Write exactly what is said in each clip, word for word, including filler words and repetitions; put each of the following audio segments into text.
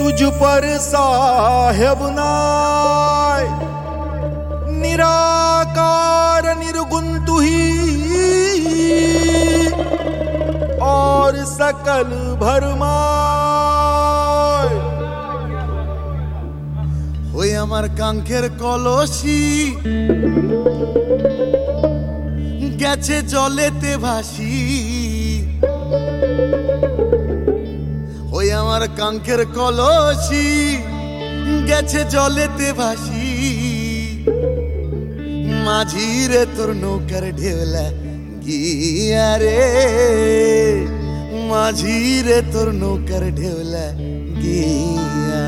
तुझ पर साहेब नाय, निराकार निर्गुण तू ही और सकल भरमाय। ওই আমার কাঙ্ক্ষের কলসি গেছে জলেতে ভাসি, ওই আমার কাঙ্ক্ষের কলসি গেছে জলেতে ভাসি। মাঝি রে তোর নৌকার ঢেউলা গিয়া রে, মাঝি রে তোর নৌকার ঢেউলা গিয়া।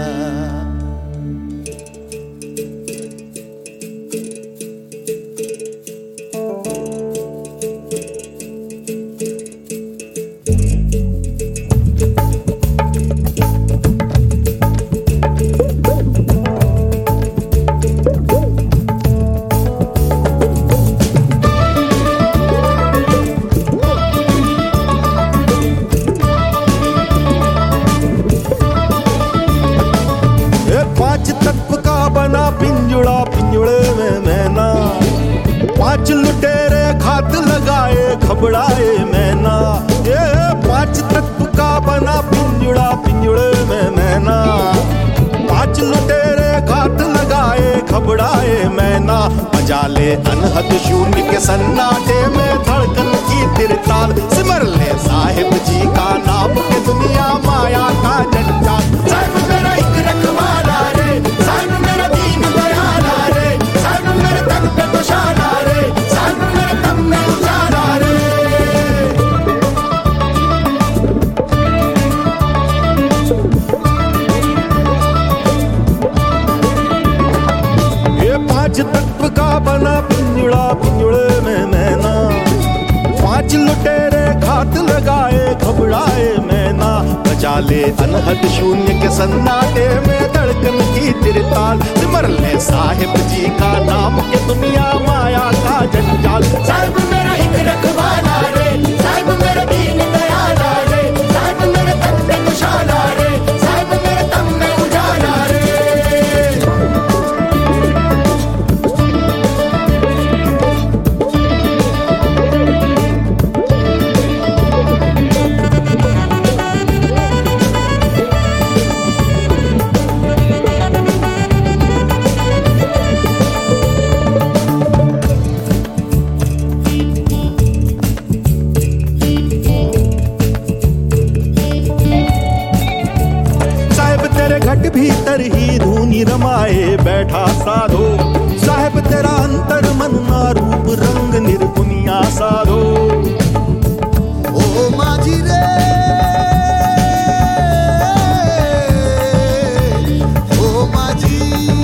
तत्व का बना पिंजड़ा, पिंजड़े में मैना, पांच लुटेरे घात लगाए घबराए मैना। ये पांच तत्व का बना पिंजड़ा, पिंजड़े में मैना, पांच लुटेरे घात लगाए घबराए मैना। मजा ले अनहद शून्य के सन्नाटे में धड़कन की तिरताल, सिमर ले साहिब जी का नाम के दुनिया माया का जंजाल। साहिब मेरा एक रखवाला रे, साहिब मेरा दीन दयाला रे, साहिब मेरे तन पे कुशाला रे, साहिब मेरे दम में उजाला रे। ये पांच तत्व का बना पिंजड़ा, पिंजड़े में मैना, पांच लुटेरे घात लगाए घबराए मैना। बजा ले अनहद शून्य के सन्नाटे में धड़कन की तिरताल, सिमर ले साहिब जी का नाम के दुनिया माया का जंजाल। साहिब मेरा एक रखवाला रे, साहिब मेरा दीन दयाला रे, साहिब मेरे तन पे कुशाला रे, साहिब मेरे दम में उजाला रे। घट भीतर ही धूनी रमाए बैठा साधो, साहिब तेरा अंतर मन ना रूप रंग निर्गुनिया साधो। ओ माझी रे, ओ माझी,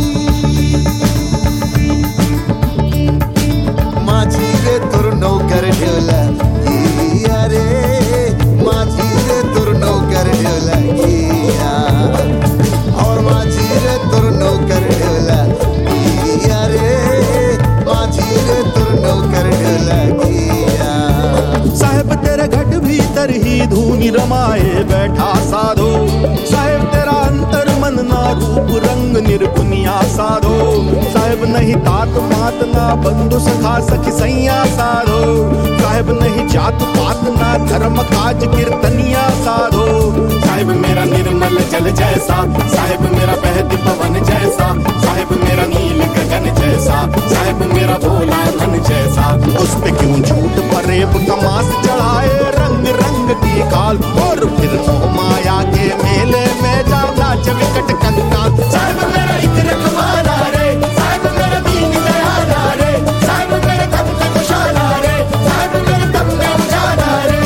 माझी रे तोर नौकर ढेउला गइया रे, माझी रे तोर नौकर ढेउला गइया, और माझी रे तोर नौकर ढेउला गइया रे, माझी रे तोर नौकर ढेउला गइया। साहिब तेरे घट भीतर ही धूनी रमाए बैठा साधो, साहिब तेरा अंतर मन ना रूप रंग निर्गुनिया साधो। साहिब नहीं तात पात ना बंधु सखा सखी सैया साधो, साहिब नहीं जात पात ना धर्म काज कीर्तनिया साधो। साहिब मेरा निर्मल जल जैसा, साहिब मेरा बहती पवन जैसा, साहिब मेरा नील गगन जैसा, साहिब मेरा भोला मन जैसा। उस पे क्यों झूठ फरेब कमास चढ़ाए रंग रंग की काल, और फिर मोह माया के मेले में जाना विकट कंकाल। साहिब मेरा एक रखवाला रे, साहिब मेरा दीन दयाला रे, साहिब मेरे दम पे कुशाला रे, साहिब मेरे दम में उजाला रे।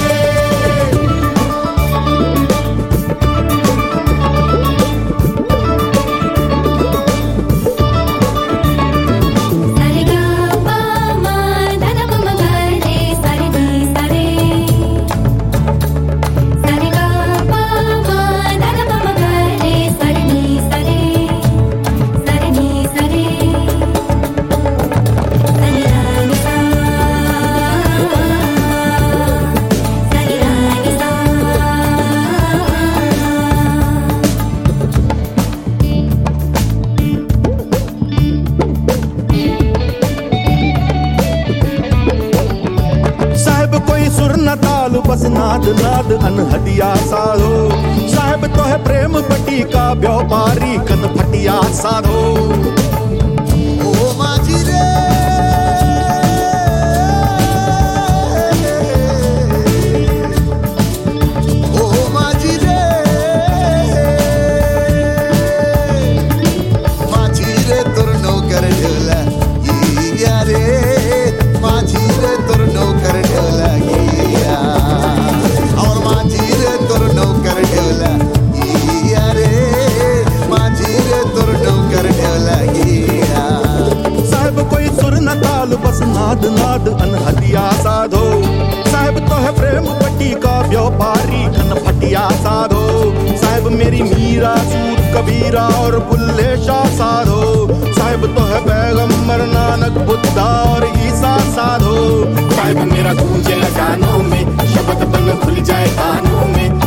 Sa बस नाद नाद अनहदिया साधो साहिब तो है प्रेम पट्टी का व्यापारी कन फटिया साधो ओ माझी रे बस नाद नाद अनहदिया साधो साहिब तो है प्रेम पट्टी का व्यापारी कन फटिया साधो साहिब मेरी मीरा सूर कबीरा और बुल्ले शाह साधो साहिब तो है पैगंबर नानक बुद्धा और ईसा साधो साहिब मेरा गूंजे कानों में शब्द बन खुल जाए कानों में